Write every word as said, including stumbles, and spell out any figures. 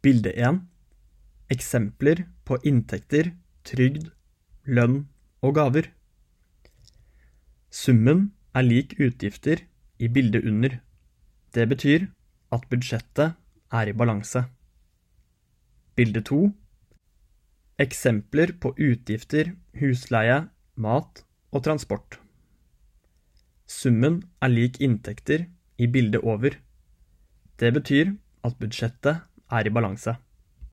Bilde en. Eksempler på inntekter, trygd, lønn og gaver. Summen er lik utgifter i bildet under. Det betyr at budsjettet er i balanse. Bilde to. Eksempler på utgifter, husleie, mat og transport. Summen er lik inntekter i bildet over. Det betyr at budsjettet er i balanse.